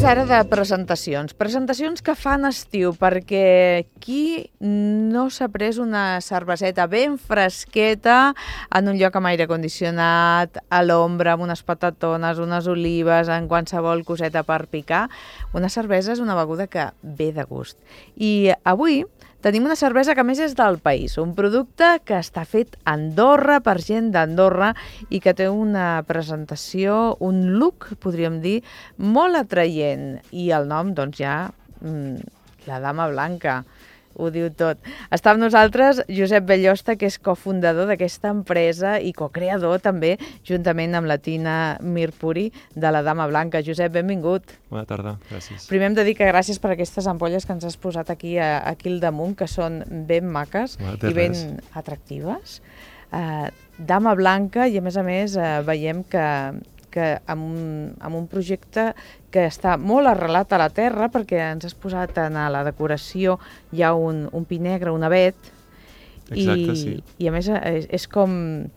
Parlem-nos ara de presentacions. Presentacions que fan estiu, perquè qui no s'ha pres una cerveseta ben fresqueta en un lloc amb aire condicionat, a l'ombra, amb unes patatones, unes olives, en qualsevol coseta per picar? Una cervesa és una beguda que ve de gust. I avui tenim una cervesa que a més és del país, un producte que està fet a Andorra per gent d'Andorra i que té una presentació, un look, podríem dir, molt atraient. I el nom, doncs ja, la Dama Blanca, ho diu tot. Està amb nosaltres Josep Bellosta, que és cofundador d'aquesta empresa i cocreador també, juntament amb la Tina Mirpuri, de la Dama Blanca. Josep, benvingut. Bona tarda, gràcies. Primer hem de dir que gràcies per aquestes ampolles que ens has posat aquí al damunt, que són ben maques i ben atractives. Dama Blanca, i a més veiem que amb un projecte que està molt arrelat a la terra, perquè ens has posat en la decoració hi ha un pi negre, un avet. Exacte, sí. I a més és com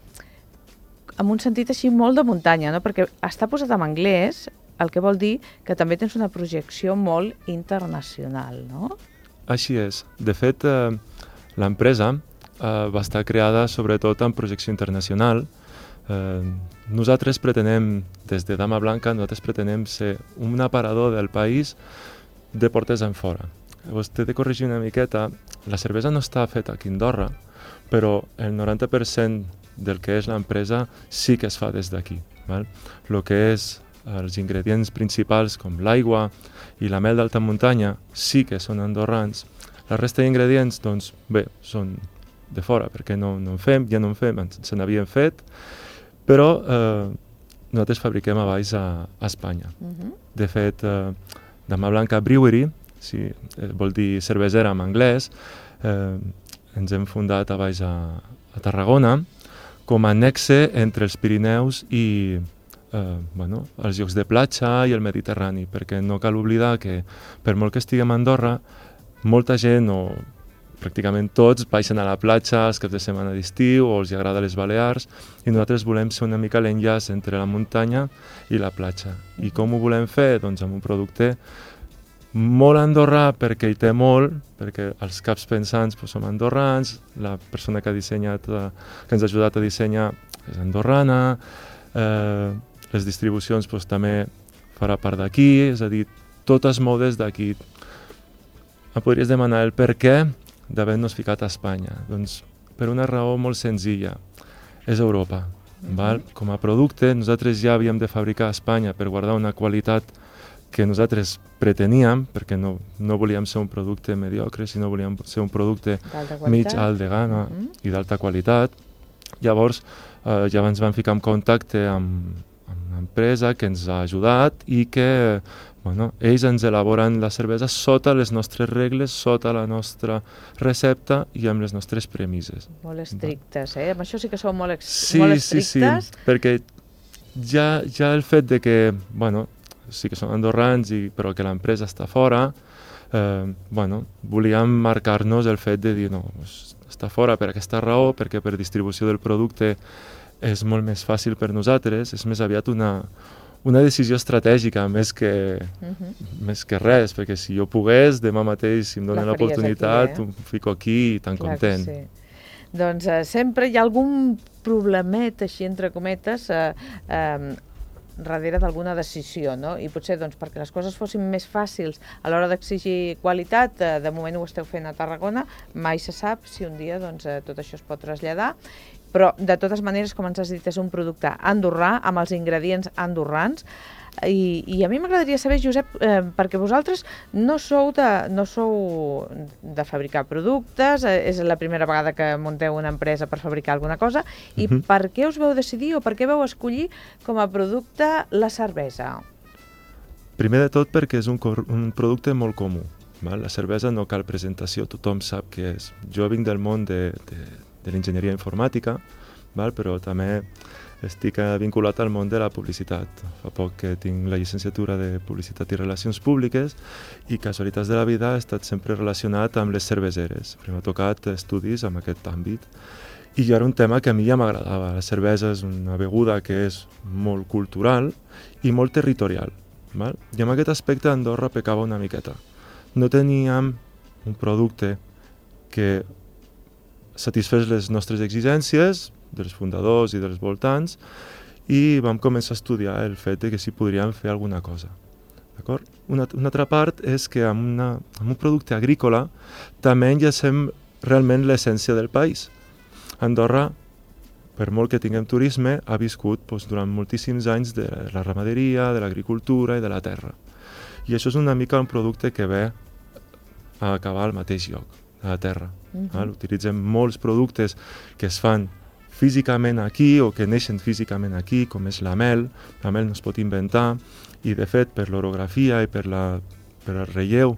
amb un sentit així molt de muntanya, no? Perquè està posat en anglès, el que vol dir que també tens una projecció molt internacional, no? Així és. De fet, l'empresa va estar creada sobretot en projecció internacional. Nosaltres pretenem, des de Dama Blanca, ser un aparador del país de portes enfora. Llavors, t'he de corregir una miqueta, la cervesa no està feta aquí a Andorra, però el 90% del que és l'empresa sí que es fa des d'aquí. El que és els ingredients principals, com l'aigua i la mel d'alta muntanya, sí que són andorrans. La resta d'ingredients, doncs, bé, són de fora, perquè ja no en fem, se n'havien fet, però nosaltres fabriquem a baix a Espanya. De fet, Dama Blanca Brewery, vol dir cervesera en anglès, ens hem fundat a baix a Tarragona com a nexe entre els Pirineus i els llocs de platja i el Mediterrani, perquè no cal oblidar que per molt que estiguem a Andorra, molta gent pràcticament tots baixen a la platja els caps de setmana d'estiu o els agrada les Balears, i nosaltres volem ser una mica l'enllaç entre la muntanya i la platja. I com ho volem fer? Doncs amb un producte molt andorrà, perquè hi té molt, perquè els caps pensants som andorrans, la persona que ens ha ajudat a dissenyar és andorrana, les distribucions també farà part d'aquí, és a dir, tot es mou des d'aquí. Em podries demanar el per què d'haver-nos ficat a Espanya? Doncs per una raó molt senzilla, és Europa. Com a producte, nosaltres ja havíem de fabricar a Espanya per guardar una qualitat que nosaltres preteníem, perquè no volíem ser un producte mediocre, sinó volíem ser un producte mig alt de gamma i d'alta qualitat. Llavors, ja ens vam ficar en contacte amb una empresa que ens ha ajudat i que ells ens elaboren la cervesa sota les nostres regles, sota la nostra recepta i amb les nostres premisses. Molt estrictes, Amb això sí que sou molt estrictes. Sí, perquè ja el fet de que, sí que són andorrans, però que l'empresa està fora, volíem marcar-nos el fet de dir, no, està fora per aquesta raó, perquè per distribució del producte és molt més fàcil per nosaltres, és més aviat una decisió estratègica més que res, perquè si jo pogués, demà mateix, si em donen l'oportunitat, ho fico aquí tan content. Doncs sempre hi ha algun problemet, així entre cometes, darrere d'alguna decisió, no? I potser perquè les coses fossin més fàcils a l'hora d'exigir qualitat, de moment ho esteu fent a Tarragona, mai se sap si un dia tot això es pot traslladar, però de totes maneres, com ens has dit, és un producte andorrà, amb els ingredients andorrans, i a mi m'agradaria saber, Josep, perquè vosaltres no sou de fabricar productes, és la primera vegada que munteu una empresa per fabricar alguna cosa, i per què us vau decidir o per què vau escollir com a producte la cervesa? Primer de tot perquè és un producte molt comú. La cervesa no cal presentació, tothom sap què és. Jo vinc del món de l'enginyeria informàtica, però també estic vinculat al món de la publicitat. Fa poc que tinc la llicenciatura de Publicitat i Relacions Públiques i, casualitats de la vida, he estat sempre relacionat amb les cerveseres. M'ha tocat estudis en aquest àmbit. I era un tema que a mi ja m'agradava. La cervesa és una beguda que és molt cultural i molt territorial. Val? I en aquest aspecte Andorra pecava una miqueta. No teníem un producte que satisfés les nostres exigències dels fundadors i dels voltants i vam començar a estudiar el fet de que si podríem fer alguna cosa. D'acord? Una altra part és que amb un producte agrícola també enllacem realment l'essència del país. Andorra, per molt que tinguem turisme, ha viscut durant moltíssims anys de la ramaderia, de l'agricultura i de la terra. I això és una mica un producte que ve a acabar al mateix lloc, a la terra. Utilitzem molts productes que es fan físicament aquí o que neixen físicament aquí, com és la mel. La mel no es pot inventar i, de fet, per l'orografia i per el relleu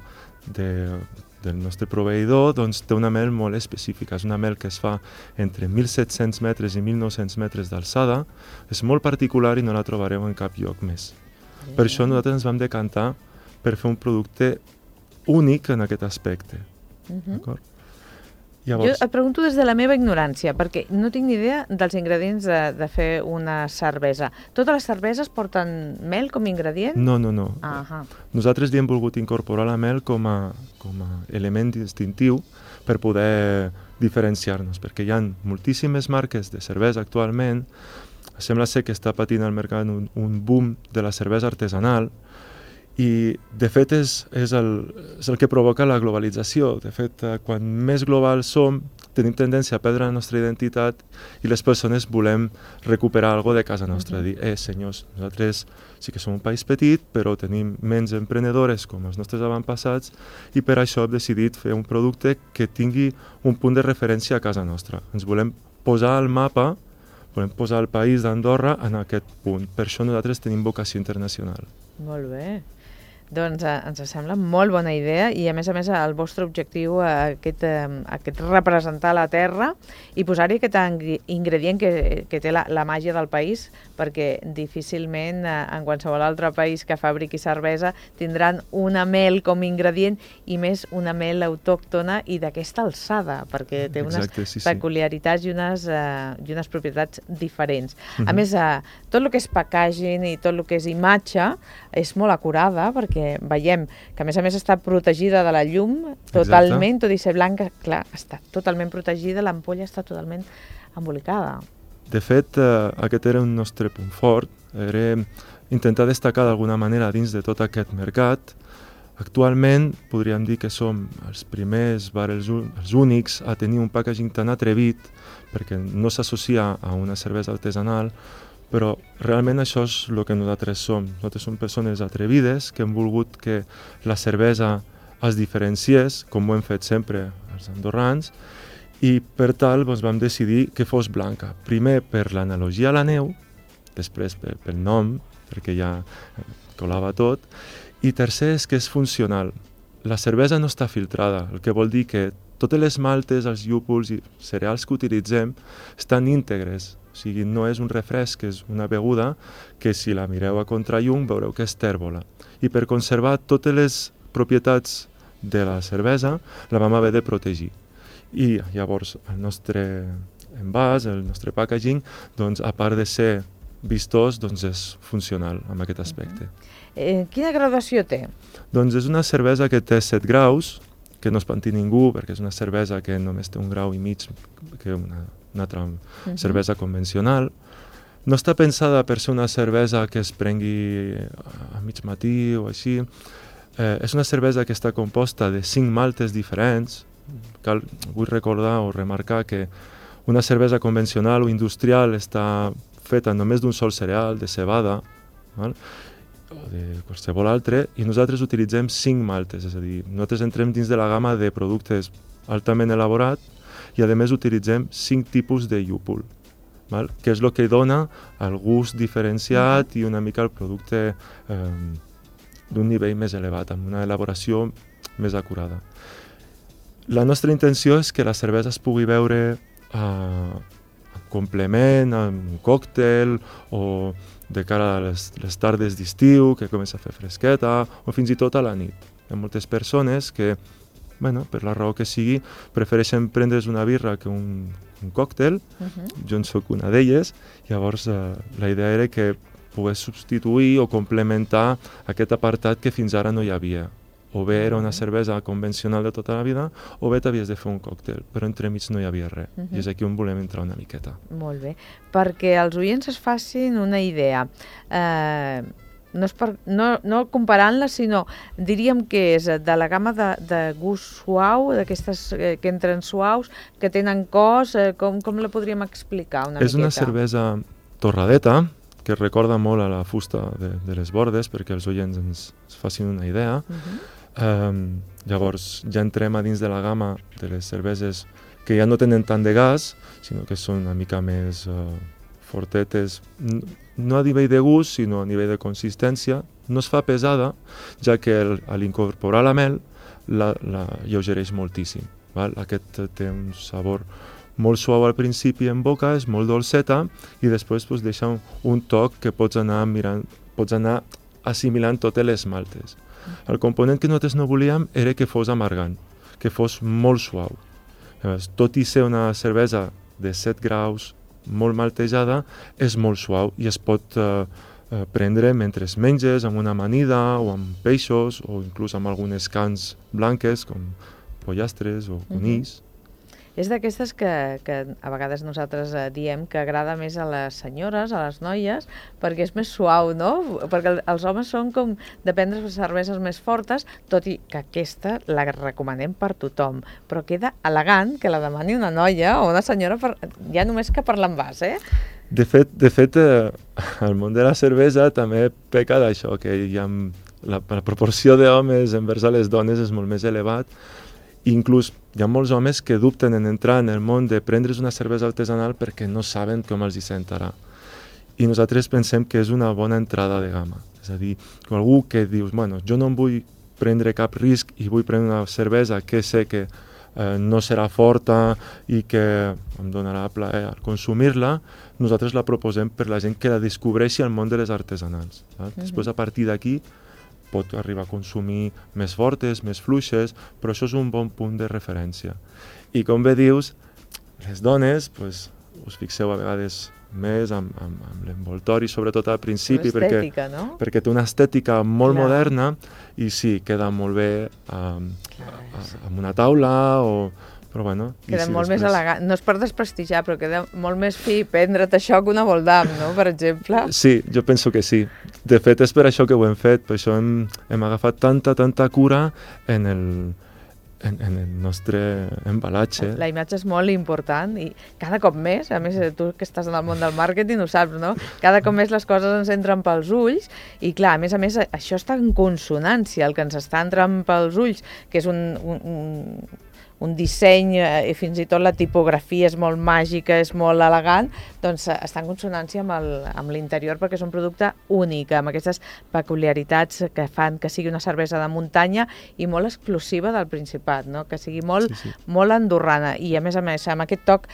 del nostre proveïdor, doncs té una mel molt específica. És una mel que es fa entre 1.700 metres i 1.900 metres d'alçada. És molt particular i no la trobareu en cap lloc més. Per això nosaltres ens vam decantar per fer un producte únic en aquest aspecte. D'acord? Llavors... Jo et pregunto des de la meva ignorància, perquè no tinc ni idea dels ingredients de fer una cervesa. Totes les cerveses porten mel com a ingredient? No. Nosaltres li hem volgut incorporar la mel com a element distintiu per poder diferenciar-nos, perquè hi ha moltíssimes marques de cervesa actualment. Sembla ser que està patint al mercat un boom de la cervesa artesanal, i, de fet, és el que provoca la globalització. De fet, quan més globals som, tenim tendència a perdre la nostra identitat i les persones volem recuperar alguna de casa nostra. Dir, senyors, nosaltres sí que som un país petit, però tenim menys emprenedores com els nostres avantpassats i per això hem decidit fer un producte que tingui un punt de referència a casa nostra. Ens volem posar al mapa, volem posar el país d'Andorra en aquest punt. Per això nosaltres tenim vocació internacional. Molt bé. Doncs ens sembla molt bona idea i a més el vostre objectiu aquest representar la terra i posar-hi aquest ingredient que té la màgia del país, perquè difícilment en qualsevol altre país que fabriqui cervesa tindran una mel com a ingredient i més una mel autòctona i d'aquesta alçada, perquè té unes peculiaritats i unes propietats diferents. A més, tot el que és packaging i tot el que és imatge és molt acurada, perquè veiem que a més està protegida de la llum totalment, tot i ser blanca, clar, està totalment protegida, l'ampolla està totalment embolicada. De fet, aquest era un nostre punt fort, era intentar destacar d'alguna manera dins de tot aquest mercat. Actualment podríem dir que som els primers, els únics a tenir un packaging tan atrevit, perquè no s'associa a una cervesa artesanal, però realment això és el que nosaltres som. Nosaltres som persones atrevides que hem volgut que la cervesa es diferenciés, com ho hem fet sempre els andorrans, i per tal vam decidir que fos blanca. Primer per l'analogia a la neu, després pel nom, perquè ja colava tot, i tercer és que és funcional. La cervesa no està filtrada, el que vol dir que totes les maltes, els llúpols i cereals que utilitzem estan íntegres. O sigui, no és un refresc, és una beguda que si la mireu a contrallum veureu que és tèrbola. I per conservar totes les propietats de la cervesa la vam haver de protegir. I llavors el nostre envàs, el nostre packaging, doncs, a part de ser vistós, doncs és funcional en aquest aspecte. Quina graduació té? Doncs és una cervesa que té 7 graus, que no espanti ningú, perquè és una cervesa que només té 1,5 graus que una altra cervesa convencional. No està pensada per ser una cervesa que es prengui a mig matí o així. És una cervesa que està composta de 5 maltes diferents. Vull recordar o remarcar que una cervesa convencional o industrial està feta només d'un sol cereal, de cebada, o de qualsevol altre, i nosaltres utilitzem 5 maltes, és a dir, nosaltres entrem dins de la gamma de productes altament elaborats i a més utilitzem 5 tipus de llúpol, que és el que dona el gust diferenciat i una mica el producte d'un nivell més elevat, amb una elaboració més acurada. La nostra intenció és que la cervesa es pugui beure en complement, en un còctel o de cara a les tardes d'estiu, que comença a fer fresqueta, o fins i tot a la nit. Hi ha moltes persones que, per la raó que sigui, prefereixen prendre's una birra que un còctel. Jo en soc una d'elles. Llavors, la idea era que pogués substituir o complementar aquest apartat que fins ara no hi havia. O bé era una cervesa convencional de tota la vida, o bé t'havies de fer un còctel, però entremig no hi havia res. I és aquí on volem entrar una miqueta. Molt bé. Perquè els oients es facin una idea. No comparant-la, sinó diríem que és de la gamma de gust suau, d'aquestes que entren suaus, que tenen cos, com la podríem explicar una miqueta? És una cervesa torradeta, que recorda molt a la fusta de les bordes, perquè els oients ens facin una idea. Llavors ja entrem a dins de la gamma de les cerveses que ja no tenen tant de gas, sinó que són una mica més fortetes, no a nivell de gust, sinó a nivell de consistència. No es fa pesada, ja que a l'incorporar la mel la lleugereix moltíssim. Val? Aquest té un sabor molt suau al principi en boca, és molt dolceta, i després deixa un toc que pots anar assimilant totes les maltes. El component que nosaltres no volíem era que fos amargant, que fos molt suau. Tot i ser una cervesa de 7 graus, molt maltejada, és molt suau i es pot prendre mentre es menges, amb una amanida o amb peixos, o inclús amb algunes carns blanques, com pollastres o conills. És d'aquestes que a vegades nosaltres diem que agrada més a les senyores, a les noies, perquè és més suau, no? Perquè els homes són com de prendre cerveses més fortes, tot i que aquesta la recomanem per tothom, però queda elegant que la demani una noia o una senyora ja només que per l'envàs, eh? De fet, el món de la cervesa també peca d'això, que la proporció d'homes envers a les dones és molt més elevat. Inclús hi ha molts homes que dubten en entrar en el món de prendre's una cervesa artesanal perquè no saben com els hi sentarà. I nosaltres pensem que és una bona entrada de gamma. És a dir, algú que dius, bueno, jo no em vull prendre cap risc i vull prendre una cervesa que sé que no serà forta i que em donarà plaer al consumir-la, nosaltres la proposem per la gent que la descobreixi al món de les artesanals. Després, a partir d'aquí, pot arribar a consumir més fortes, més fluixes, però això és un bon punt de referència. I com bé dius, les dones, us fixeu a vegades més amb l'envoltori, sobretot al principi, perquè té una estètica molt moderna i sí, queda molt bé amb una taula però bueno... Queda molt més elegant, no és per desprestigiar, però queda molt més fi prendre't això que una Voldam, no?, per exemple. Sí, jo penso que sí. De fet, és per això que ho hem fet, per això hem agafat tanta cura en el nostre embalatge. La imatge és molt important i cada cop més, a més tu que estàs en el món del màrqueting ho saps, no? Cada cop més les coses ens entren pels ulls i clar, a més això està en consonància, el que ens està entrant pels ulls, que és un disseny i fins i tot la tipografia és molt màgica, és molt elegant, doncs està en consonància amb l'interior perquè és un producte únic, amb aquestes peculiaritats que fan que sigui una cervesa de muntanya i molt exclusiva del Principat, no? Que sigui molt andorrana i a més, amb aquest toc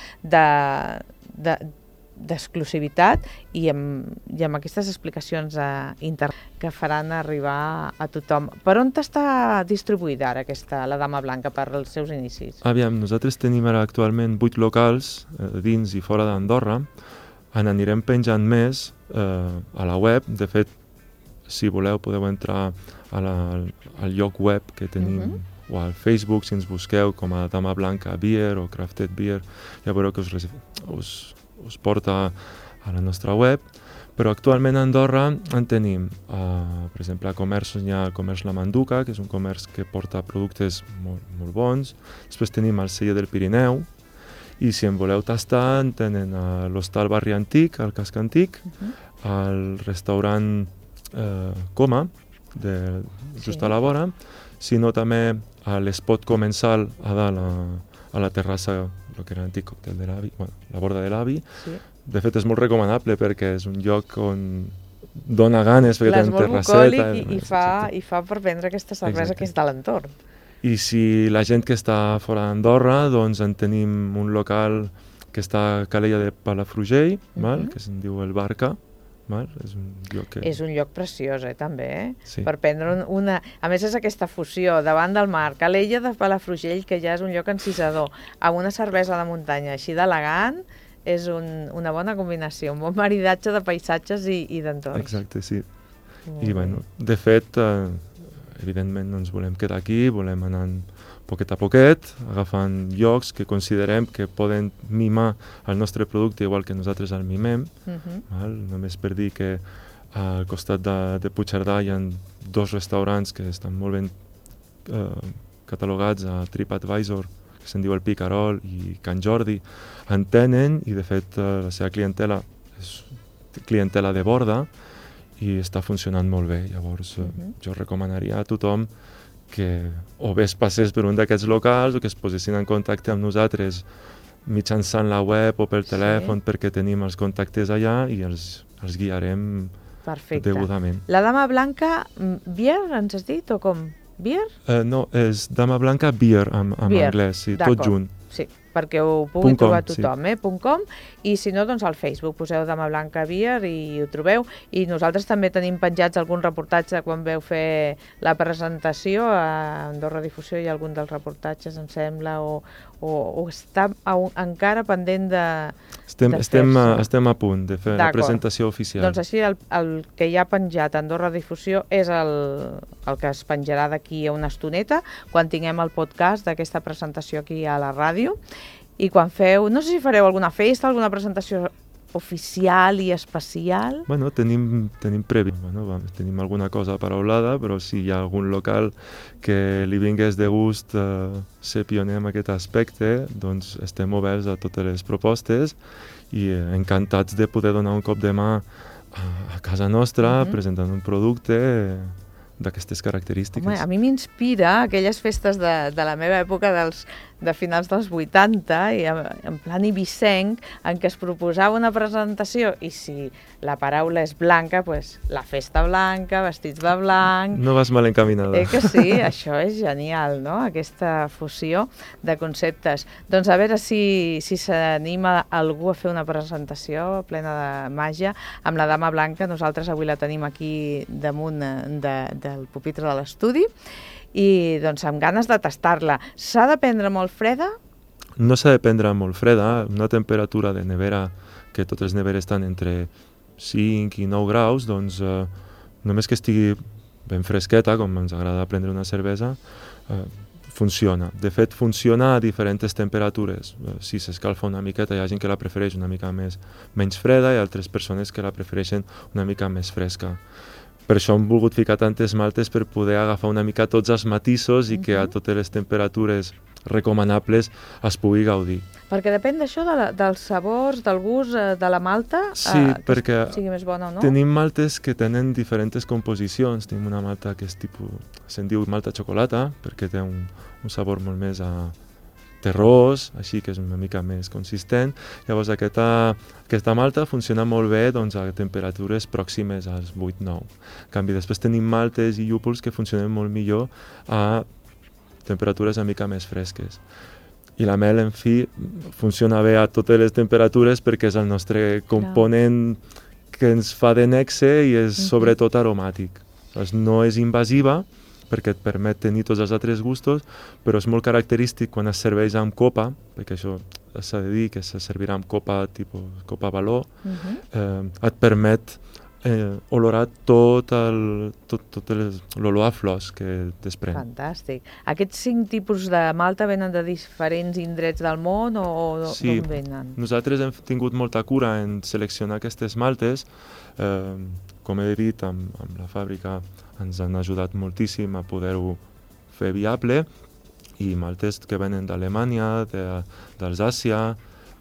d'exclusivitat i amb aquestes explicacions que faran arribar a tothom. Per on està distribuïda ara la Dama Blanca per als seus inicis? Aviam, nosaltres tenim ara actualment 8 locals dins i fora d'Andorra. Anirem penjant més a la web. De fet, si voleu podeu entrar al lloc web que tenim o al Facebook, si ens busqueu com a Dama Blanca Beer o Crafted Beer, ja veureu que us porta a la nostra web, però actualment a Andorra en tenim, per exemple, a comerços hi ha el comerç La Manduca, que és un comerç que porta productes molt bons. Després tenim el Celler del Pirineu, i si en voleu tastar, tenen l'Hostal Barri Antic, al Casc Antic, el restaurant Coma, just a la vora, sinó també a l'Espot Comensal a dalt, a la terrassa, el que era l'antic còctel de l'avi, la borda de l'avi. Sí. De fet, és molt recomanable perquè és un lloc on dona ganes, perquè té terrasseta. I fa per prendre aquesta cervesa que és de l'entorn. I si la gent que està fora d'Andorra, doncs en tenim un local que està a Calella de Palafrugell, que se'n diu el Barca. És un lloc preciós, també, sí. Per prendre una... A més, és aquesta fusió davant del mar, Calella de Palafrugell, que ja és un lloc encisador, amb una cervesa de muntanya així d'elegant, és una bona combinació, un bon maridatge de paisatges i d'entorns. Exacte, sí. I, bueno, de fet, evidentment no ens volem quedar aquí, volem anar poquet a poquet, agafant llocs que considerem que poden mimar el nostre producte igual que nosaltres el mimem. Val? Només per dir que al costat de Puigcerdà hi ha 2 restaurants que estan molt ben catalogats a TripAdvisor, que se'n diu el Picarol i Can Jordi, en tenen, i de fet la seva clientela és clientela de borda i està funcionant molt bé. Llavors jo recomanaria a tothom que o bé es passés per un d'aquests locals o que es posessin en contacte amb nosaltres mitjançant la web o pel telèfon, perquè tenim els contactes allà i els guiarem degudament. La Dama Blanca, beer, ens has dit, o com? Beer? No, és Dama Blanca Beer en anglès, sí, tot junt. Sí, perquè ho pugui trobar tothom, .com, i si no, doncs al Facebook poseu Dama Blanca Beer i ho trobeu, i nosaltres també tenim penjats algun reportatge quan veu fer la presentació, a Andorra Difusió hi ha algun dels reportatges, em sembla, o està encara pendent de Estem a punt de fer la presentació oficial. Doncs així el que hi ha penjat a Andorra Difusió és el que es penjarà d'aquí a una estoneta, quan tinguem el podcast d'aquesta presentació aquí a la ràdio. I quan feu, no sé si fareu alguna festa, alguna presentació oficial i especial? Bueno, tenim previst, tenim alguna cosa paraulada, però si hi ha algun local que li vingués de gust ser pioner en aquest aspecte, doncs estem oberts a totes les propostes i encantats de poder donar un cop de mà a casa nostra presentant un producte d'aquestes característiques. Home, a mi m'inspira aquelles festes de la meva època de finals dels 80 i en plan ibisenc, en què es proposava una presentació i si la paraula és blanca, doncs la festa blanca, vestits de blanc... No vas mal encaminada. Que sí, això és genial, no?, aquesta fusió de conceptes. Doncs a veure si s'anima algú a fer una presentació plena de màgia amb la Dama Blanca. Nosaltres avui la tenim aquí damunt del pupitre de l'estudi i doncs amb ganes de tastar-la. S'ha de prendre molt freda? No s'ha de prendre molt freda. Una temperatura de nevera, que totes les neveres estan entre 5 i 9 graus, doncs només que estigui ben fresqueta, com ens agrada prendre una cervesa, funciona. De fet, funciona a diferents temperatures. Si s'escalfa una miqueta, hi ha gent que la prefereix una mica menys freda i altres persones que la prefereixen una mica més fresca. Per això hem volgut ficar tantes maltes per poder agafar una mica tots els matisos i que a totes les temperatures recomanables es pugui gaudir. Perquè depèn d'això, dels sabors, del gust de la malta, que sigui més bona o no? Tenim maltes que tenen diferents composicions. Tenim una malta que és se'n diu malta xocolata, perquè té un sabor molt més terrós, així que és una mica més consistent. Llavors aquesta malta funciona molt bé doncs, a temperatures pròximes als 8-9. En canvi, després tenim maltes i llúpols que funcionen molt millor a temperatures una mica més fresques. I la mel, en fi, funciona bé a totes les temperatures perquè és el nostre component que ens fa de nexe i és sobretot aromàtic. No és invasiva, perquè et permet tenir tots els altres gustos, però és molt característic quan es serveix amb copa, perquè això s'ha de dir que se servirà amb copa tipus copa baló, et permet olorar tot l'olor a flors que desprèn. Fantàstic. Aquests 5 tipus de malta venen de diferents indrets del món o d'on venen? Nosaltres hem tingut molta cura en seleccionar aquestes maltes. Com he dit, amb la fàbrica ens han ajudat moltíssim a poder-ho fer viable, i maltes que venen d'Alemanya, d'Alsàcia,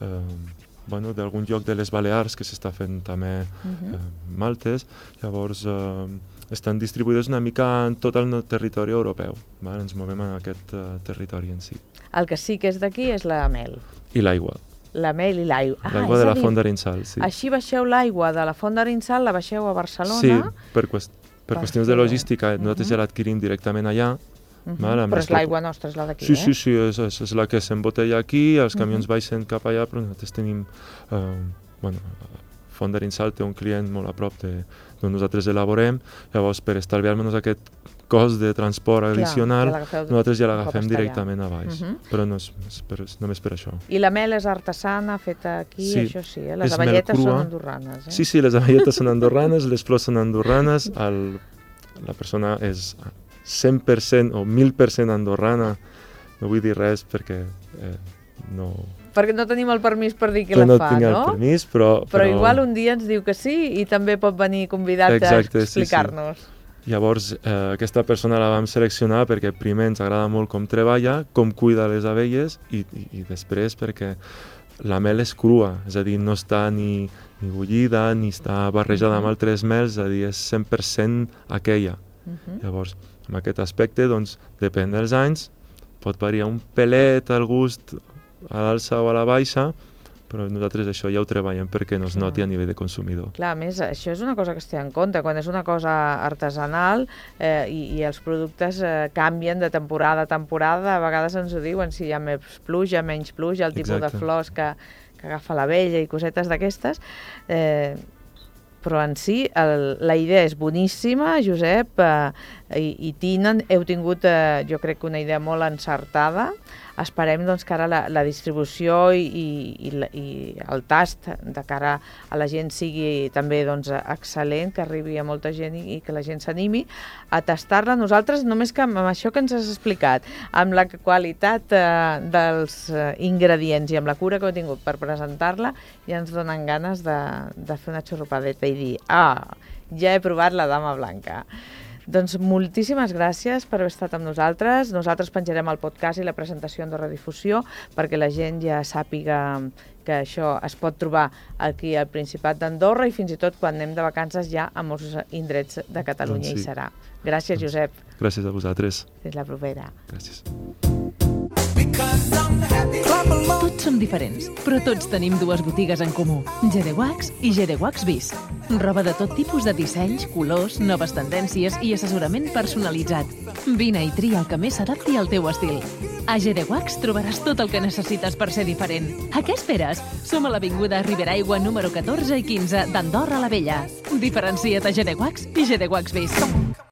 d'algun lloc de les Balears que s'està fent també maltes. Llavors estan distribuïdes una mica en tot el territori europeu. Ens movem en aquest territori en si. El que sí que és d'aquí és la mel. I l'aigua. La mel i l'aigua. L'aigua de la Font d'Arinsal, sí. Així baixeu l'aigua de la Font d'Arinsal, la baixeu a Barcelona? Sí, per qüestions de logística, nosaltres ja l'adquirim directament allà. Però és l'aigua nostra, és la d'aquí, Sí, és la que s'embotella aquí, els camions baixen cap allà, però nosaltres tenim... Font d'Arinsal té un client molt a prop d'on nosaltres elaborem, llavors per estalviar-nos aquest cost de transport addicional, nosaltres ja l'agafem allà. directament a baix. Però no és només per això. I la mel és artesana, feta aquí, Sí, això sí, les és mel avelletes crua. són andorranes. Sí, les avelletes són andorranes, les flors són andorranes, la persona és 100% o 1000% andorrana, no vull dir res perquè no... Perquè no tenim el permís per dir qui la no fa, tinc el permís, però... Però igual un dia ens diu que sí i també pot venir convidat a explicar-nos. Sí. Llavors, aquesta persona la vam seleccionar perquè primer ens agrada molt com treballa, com cuida les abelles i després perquè la mel és crua, és a dir, no està ni bullida ni està barrejada amb altres mels, és a dir, és 100% aquella. Llavors, en aquest aspecte, doncs, depèn dels anys, pot variar un pelet al gust a l'alça o a la baixa, però nosaltres això ja ho treballem perquè no es noti a nivell de consumidor. Clar, a més, això és una cosa que es té en compte. Quan és una cosa artesanal i els productes canvien de temporada a temporada, a vegades ens ho diuen, si hi ha més pluja, menys pluja, el tipus de flors que agafa l'abella i cosetes d'aquestes. Però en si la idea és boníssima, Josep, i Tina, heu tingut, jo crec que una idea molt encertada. Esperem doncs, que ara la distribució i el tast de cara a la gent sigui també doncs, excel·lent, que arribi a molta gent i que la gent s'animi a tastar-la. Nosaltres, només que amb això que ens has explicat, amb la qualitat dels ingredients i amb la cura que heu tingut per presentar-la, ja ens donen ganes de fer una xorropadeta i dir ja he provat la Dama Blanca. Doncs moltíssimes gràcies per haver estat amb nosaltres. Nosaltres penjarem el podcast i la presentació en Andorra Difusió perquè la gent ja sàpiga que això es pot trobar aquí al Principat d'Andorra i fins i tot quan anem de vacances ja a molts indrets de Catalunya hi serà. Gràcies, Josep. Gràcies a vosaltres. Fins la propera. Gràcies. Tots som diferents, però tots tenim dues botigues en comú, Gedewax i Gedewax Vis. Roba de tot tipus de dissenys, colors, noves tendències i assessorament personalitzat. Vine i tria el que més s'adapti al teu estil. A Gedewax trobaràs tot el que necessites per ser diferent. A què esperes? Som a l'avinguda Riberaigua número 14 i 15 d'Andorra la Vella. Diferencia't a Gedewax i Gedewax Vis.